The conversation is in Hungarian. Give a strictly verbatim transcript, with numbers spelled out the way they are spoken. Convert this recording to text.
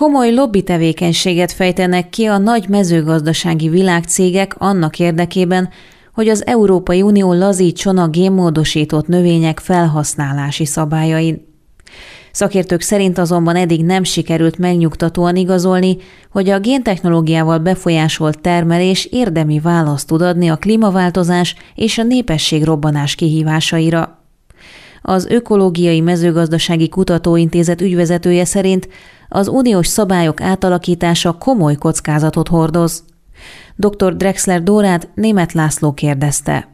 Komoly lobby tevékenységet fejtenek ki a nagy mezőgazdasági világcégek annak érdekében, hogy az Európai Unió lazítson a génmódosított növények felhasználási szabályain. Szakértők szerint azonban eddig nem sikerült megnyugtatóan igazolni, hogy a géntechnológiával befolyásolt termelés érdemi választ tud adni a klímaváltozás és a népességrobbanás kihívásaira. Az Ökológiai Mezőgazdasági Kutatóintézet ügyvezetője szerint az uniós szabályok átalakítása komoly kockázatot hordoz. doktor Drexler Dórát Németh László kérdezte.